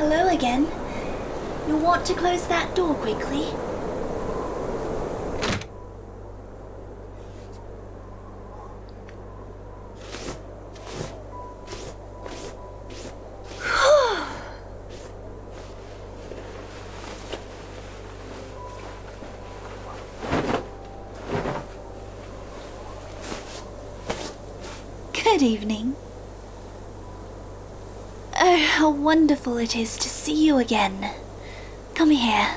Hello again. You'll want to close that door quickly. Good evening. Oh, how wonderful it is to see you again. Come here.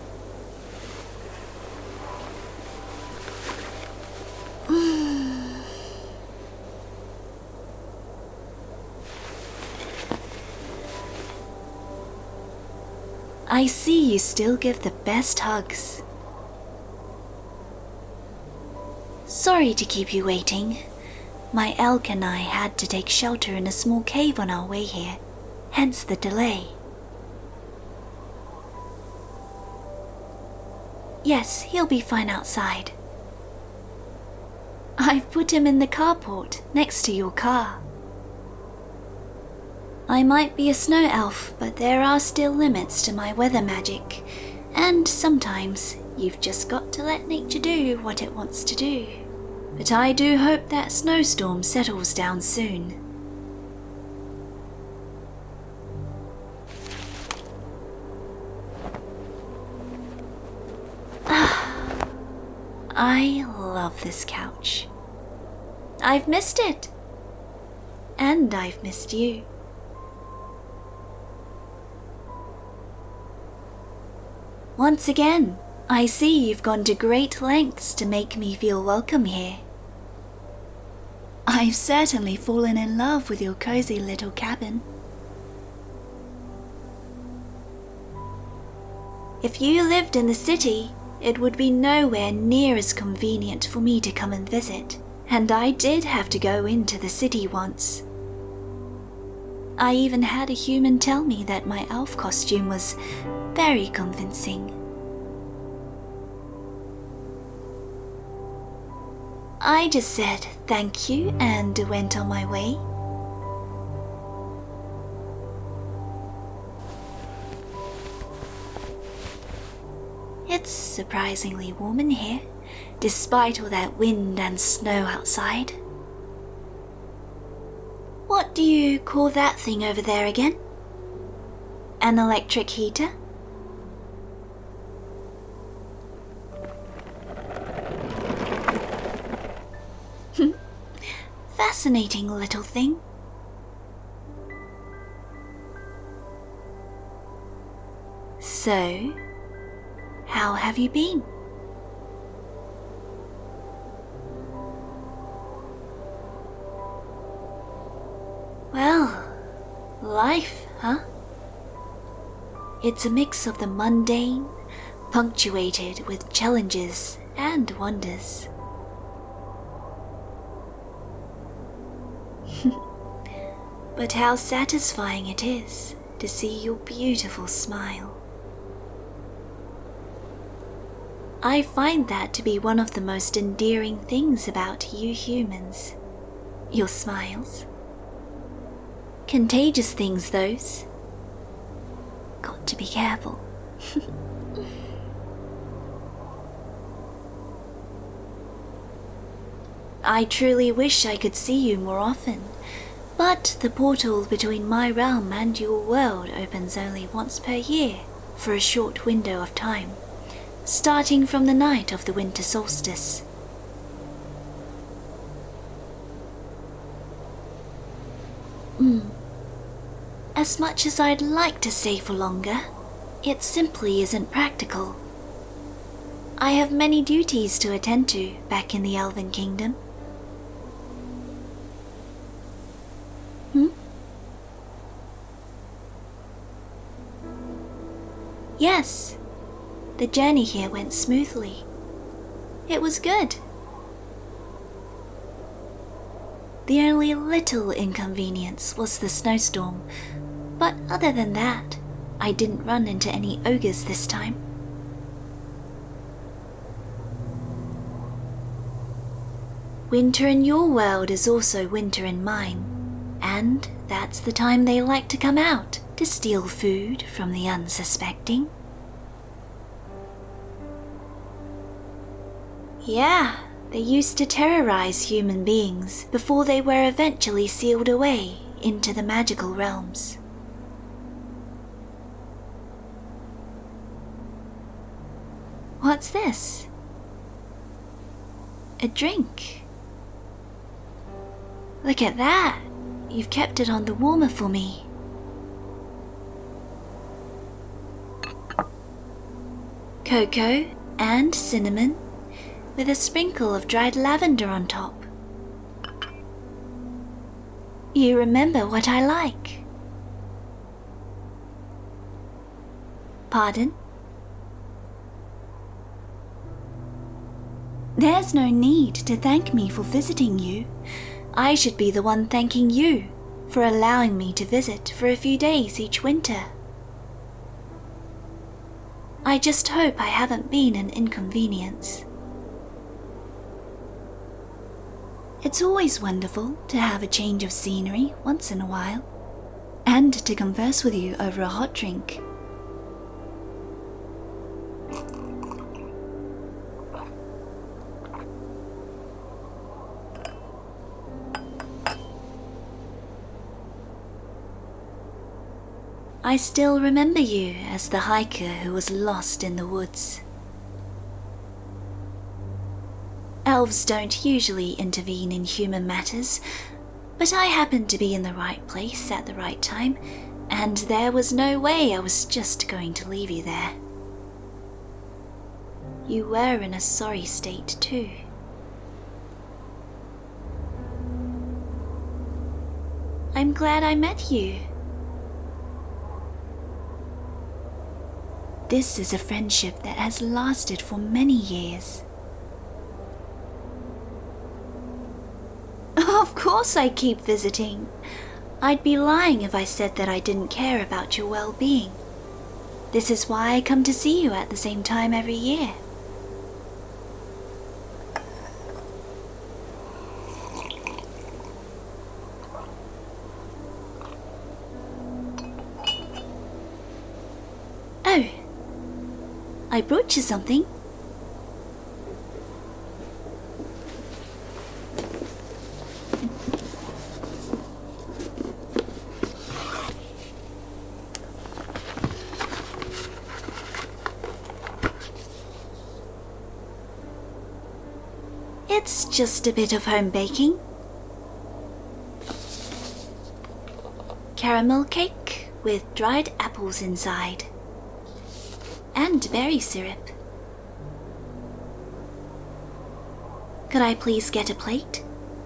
I see you still give the best hugs. Sorry to keep you waiting. My elk and I had to take shelter in a small cave on our way here, hence the delay. Yes, he'll be fine outside. I've put him in the carport next to your car. I might be a snow elf, but there are still limits to my weather magic, and sometimes you've just got to let nature do what it wants to do. But I do hope that snowstorm settles down soon. I love this couch. I've missed it. And I've missed you. Once again, I see you've gone to great lengths to make me feel welcome here. I've certainly fallen in love with your cozy little cabin. If you lived in the city, it would be nowhere near as convenient for me to come and visit, and I did have to go into the city once. I even had a human tell me that my elf costume was very convincing. I just said thank you and went on my way. It's surprisingly warm in here, despite all that wind and snow outside. What do you call that thing over there again? An electric heater? Fascinating little thing. So, how have you been? Well, life, huh? It's a mix of the mundane, punctuated with challenges and wonders. But how satisfying it is to see your beautiful smile. I find that to be one of the most endearing things about you humans. Your smiles. Contagious things, those. Got to be careful. I truly wish I could see you more often, but the portal between my realm and your world opens only once per year for a short window of time, starting from the night of the winter solstice. As much as I'd like to stay for longer, it simply isn't practical. I have many duties to attend to back in the Elven Kingdom. Yes, the journey here went smoothly. It was good. The only little inconvenience was the snowstorm, but other than that, I didn't run into any ogres this time. Winter in your world is also winter in mine, and that's the time they like to come out, to steal food from the unsuspecting. Yeah, they used to terrorize human beings before they were eventually sealed away into the magical realms. What's this? A drink. Look at that! You've kept it on the warmer for me. Cocoa and cinnamon with a sprinkle of dried lavender on top. You remember what I like. Pardon? There's no need to thank me for visiting you. I should be the one thanking you for allowing me to visit for a few days each winter. I just hope I haven't been an inconvenience. It's always wonderful to have a change of scenery once in a while, and to converse with you over a hot drink. I still remember you as the hiker who was lost in the woods. Elves don't usually intervene in human matters, but I happened to be in the right place at the right time, and there was no way I was just going to leave you there. You were in a sorry state too. I'm glad I met you. This is a friendship that has lasted for many years. Of course I keep visiting. I'd be lying if I said that I didn't care about your well-being. This is why I come to see you at the same time every year. Oh, I brought you something. It's just a bit of home baking. Caramel cake with dried apples inside. And berry syrup. Could I please get a plate?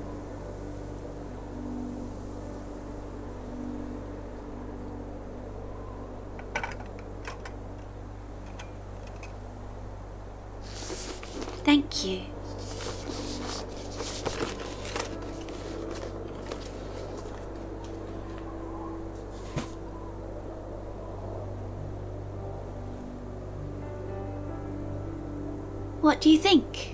Thank you. What do you think?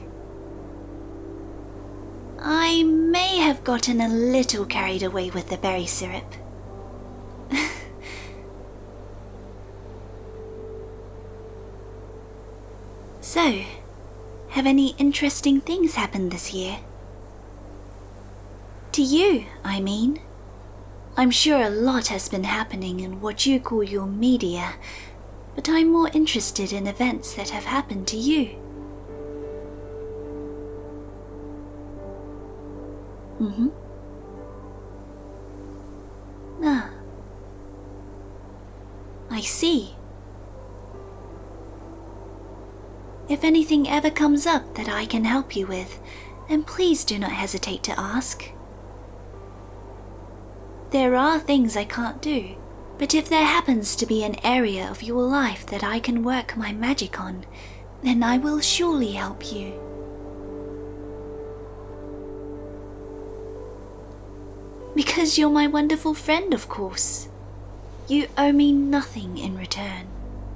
I may have gotten a little carried away with the berry syrup. So, have any interesting things happened this year? To you, I mean. I'm sure a lot has been happening in what you call your media, but I'm more interested in events that have happened to you. Ah. I see. If anything ever comes up that I can help you with, then please do not hesitate to ask. There are things I can't do, but if there happens to be an area of your life that I can work my magic on, then I will surely help you. Because you're my wonderful friend, of course. You owe me nothing in return.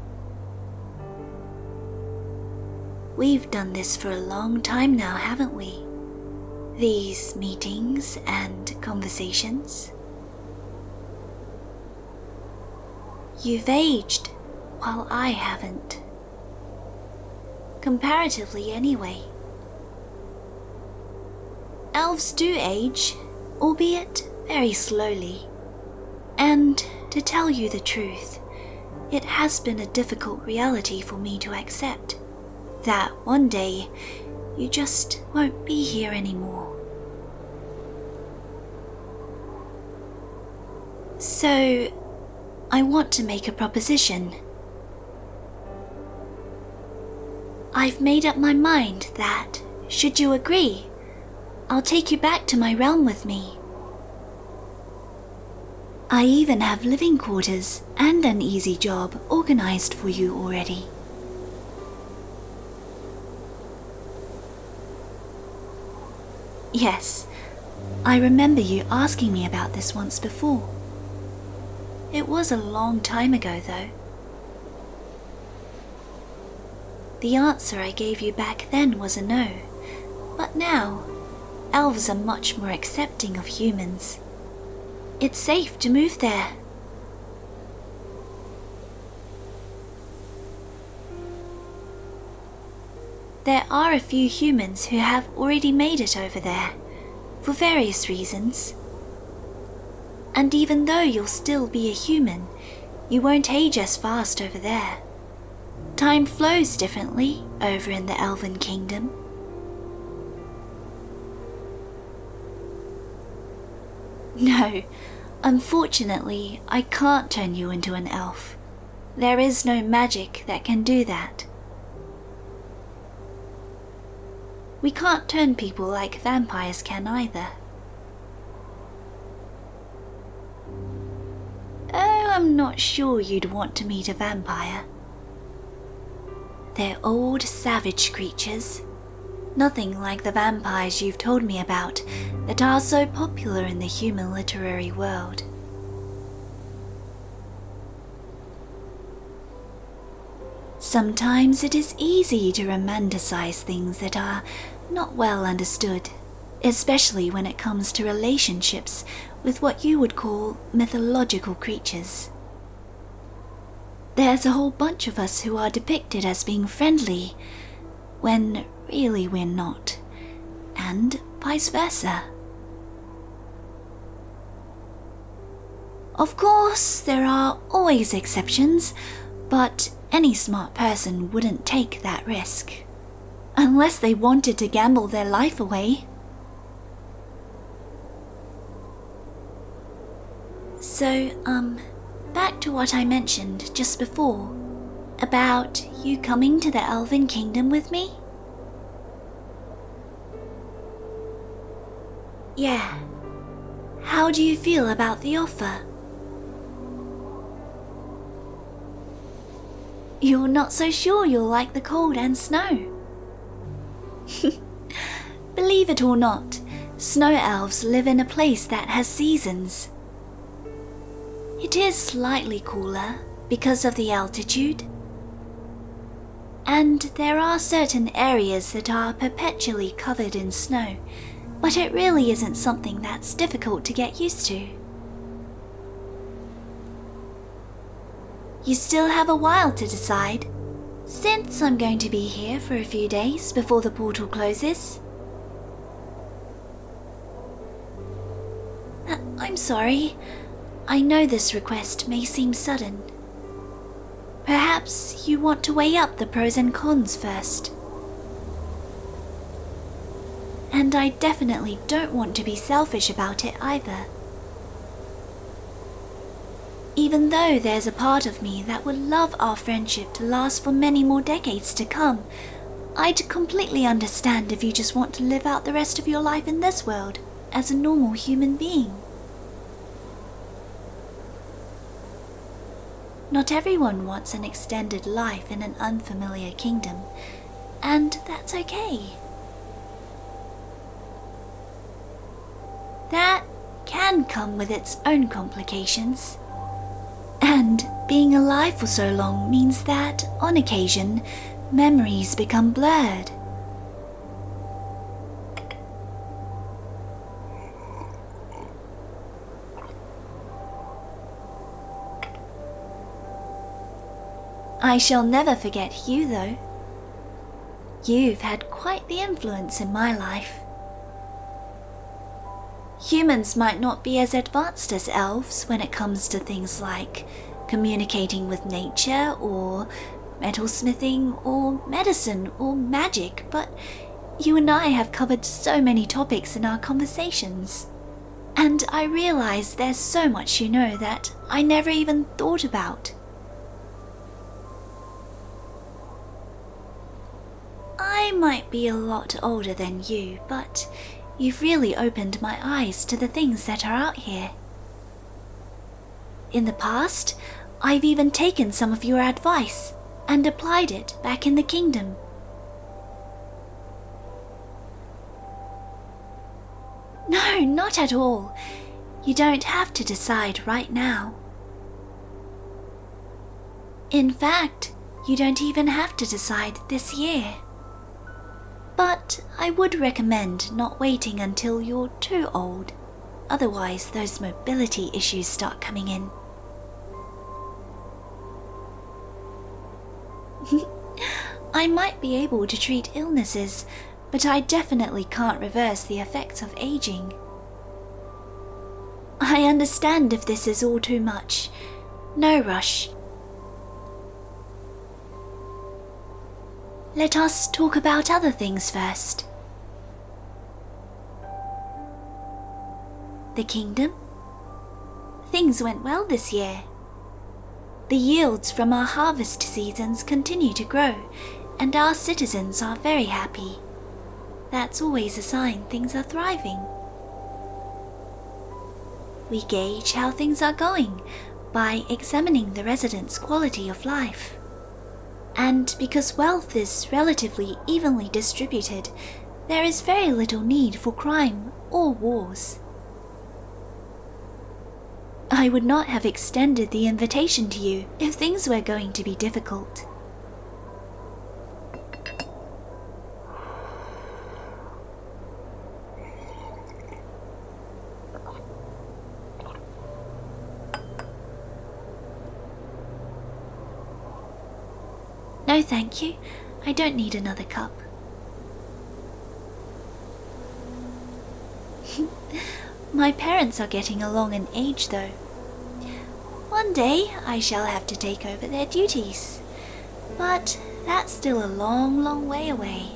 We've done this for a long time now, haven't we? These meetings and conversations. You've aged, while I haven't. Comparatively, anyway. Elves do age, albeit very slowly. And to tell you the truth, it has been a difficult reality for me to accept, that one day you just won't be here anymore. So, I want to make a proposition. I've made up my mind that, should you agree, I'll take you back to my realm with me. I even have living quarters and an easy job organized for you already. Yes, I remember you asking me about this once before. It was a long time ago, though. The answer I gave you back then was a no, but now, elves are much more accepting of humans. It's safe to move there. There are a few humans who have already made it over there, for various reasons. And even though you'll still be a human, you won't age as fast over there. Time flows differently over in the Elven Kingdom. No, unfortunately, I can't turn you into an elf. There is no magic that can do that. We can't turn people like vampires can either. Oh, I'm not sure you'd want to meet a vampire. They're old, savage creatures. Nothing like the vampires you've told me about that are so popular in the human literary world. Sometimes it is easy to romanticize things that are not well understood, especially when it comes to relationships with what you would call mythological creatures. There's a whole bunch of us who are depicted as being friendly, when really we're not, and vice versa. Of course, there are always exceptions, but any smart person wouldn't take that risk, unless they wanted to gamble their life away. So, back to what I mentioned just before, about you coming to the Elven Kingdom with me? Yeah. How do you feel about the offer? You're not so sure you'll like the cold and snow. Believe it or not, snow elves live in a place that has seasons. It is slightly cooler because of the altitude, and there are certain areas that are perpetually covered in snow, but it really isn't something that's difficult to get used to. You still have a while to decide, since I'm going to be here for a few days before the portal closes. I'm sorry. I know this request may seem sudden. Perhaps you want to weigh up the pros and cons first. And I definitely don't want to be selfish about it either. Even though there's a part of me that would love our friendship to last for many more decades to come, I'd completely understand if you just want to live out the rest of your life in this world as a normal human being. Not everyone wants an extended life in an unfamiliar kingdom, and that's okay. That can come with its own complications. And being alive for so long means that, on occasion, memories become blurred. I shall never forget you, though. You've had quite the influence in my life. Humans might not be as advanced as elves when it comes to things like communicating with nature, or metalsmithing, or medicine, or magic, but you and I have covered so many topics in our conversations. And I realize there's so much you know that I never even thought about. I might be a lot older than you, but you've really opened my eyes to the things that are out here. In the past, I've even taken some of your advice and applied it back in the kingdom. No, not at all. You don't have to decide right now. In fact, you don't even have to decide this year. But I would recommend not waiting until you're too old. Otherwise, those mobility issues start coming in. I might be able to treat illnesses, but I definitely can't reverse the effects of aging. I understand if this is all too much. No rush. Let us talk about other things first. The kingdom? Things went well this year. The yields from our harvest seasons continue to grow, and our citizens are very happy. That's always a sign things are thriving. We gauge how things are going by examining the residents' quality of life. And because wealth is relatively evenly distributed, there is very little need for crime or wars. I would not have extended the invitation to you if things were going to be difficult. No, thank you. I don't need another cup. My parents are getting along in age, though. One day I shall have to take over their duties, but that's still a long, long way away.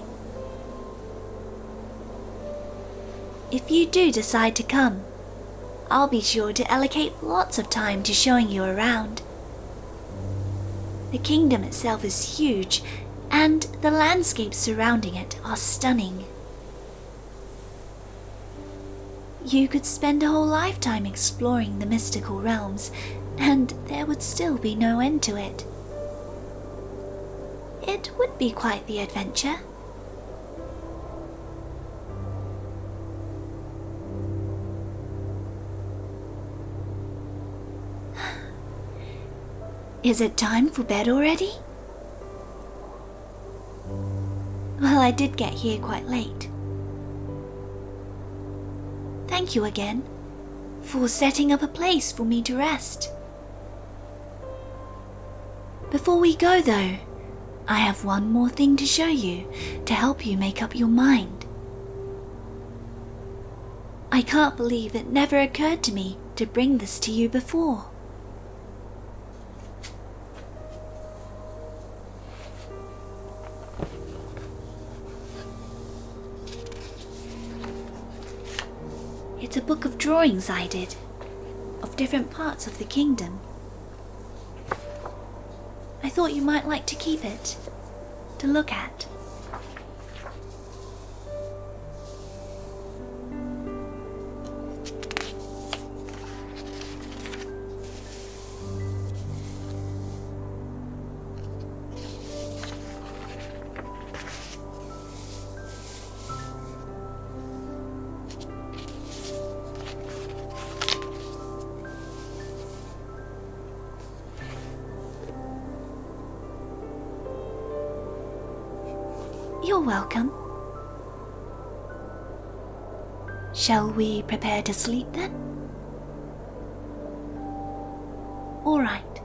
If you do decide to come, I'll be sure to allocate lots of time to showing you around. The kingdom itself is huge, and the landscapes surrounding it are stunning. You could spend a whole lifetime exploring the mystical realms, and there would still be no end to it. It would be quite the adventure. Is it time for bed already? Well, I did get here quite late. Thank you again for setting up a place for me to rest. Before we go though, I have one more thing to show you to help you make up your mind. I can't believe it never occurred to me to bring this to you before. It's a book of drawings I did, of different parts of the kingdom. I thought you might like to keep it, to look at. You're welcome. Shall we prepare to sleep then? All right.